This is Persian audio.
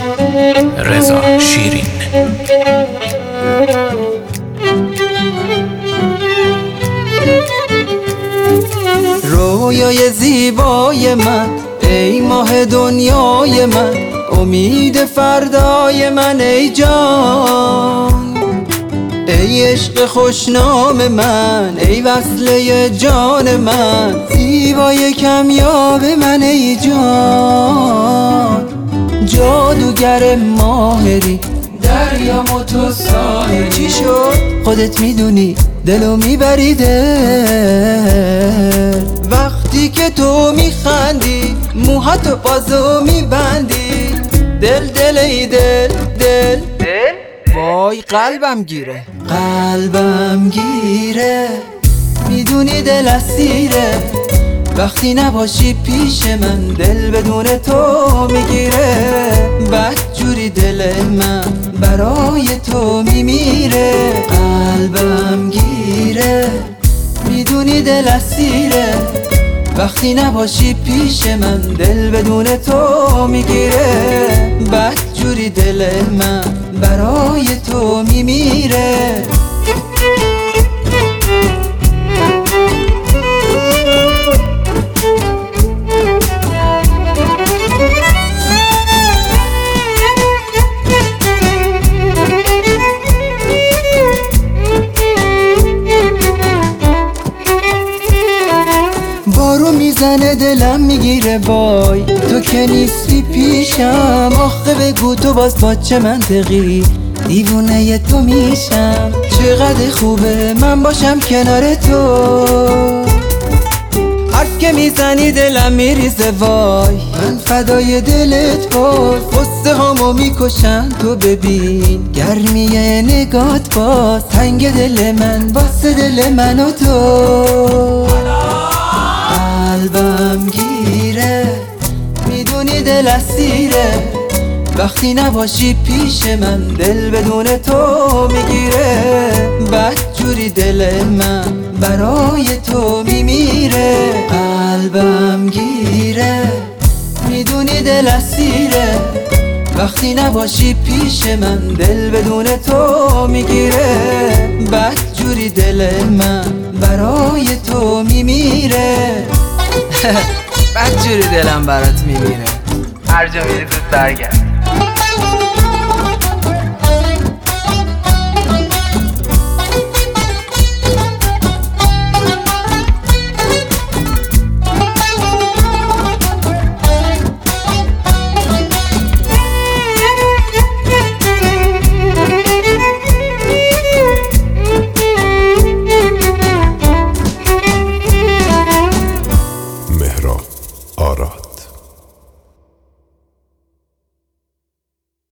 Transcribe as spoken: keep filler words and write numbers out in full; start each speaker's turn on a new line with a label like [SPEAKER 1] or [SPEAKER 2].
[SPEAKER 1] رضا شیرین.
[SPEAKER 2] رویای زیبای من، ای ماه دنیای من، امید فردای من ای جان. ای عشق خوشنام من، ای وصله جان من، زیبای کمیاب من ای جان. جادوگر ماهری، دریا و تو ساحلی. چی شد؟ خودت میدونی دلو میبری دل. وقتی که تو میخندی موهاتو بازو میبندی، دل دل ای دل دل دل. وای قلبم گیره، قلبم گیره. میدونی دل اسیره، وقتی نباشی پیش من دل بدون تو میگیره. بدجوری دل من برای تو میمیره، قلبم گیره. میدونی دل اسیره، وقتی نباشی پیش من دل بدون تو میگیره. بدجوری دل من برای تو میمیره. بارو میزنه دلم میگیره، وای تو که نیستی پیشم. آخه بگو تو باز با چه منطقی دیوونه تو میشم. چقدر خوبه من باشم کنار تو، حرف که میزنی دلم میریزه، وای من فدای دلت باز. غصه هامو میکشن تو ببین گرمیه نگات باز. تنگ دل من واسه دل من و تو، قلبم گیره. میدونی دل اسیره، وقتی نباشی پیش من دل بدون تو میگیره. بدجوری دل من برای تو میمیره، قلبم گیره. میدونی دل اسیره، وقتی نباشی پیش من دل بدون تو میگیره. بدجوری دل من برای تو میمیره. بدجوری دلم برات میمیره. هر جا میری زود برگرد.
[SPEAKER 3] مهران آراد.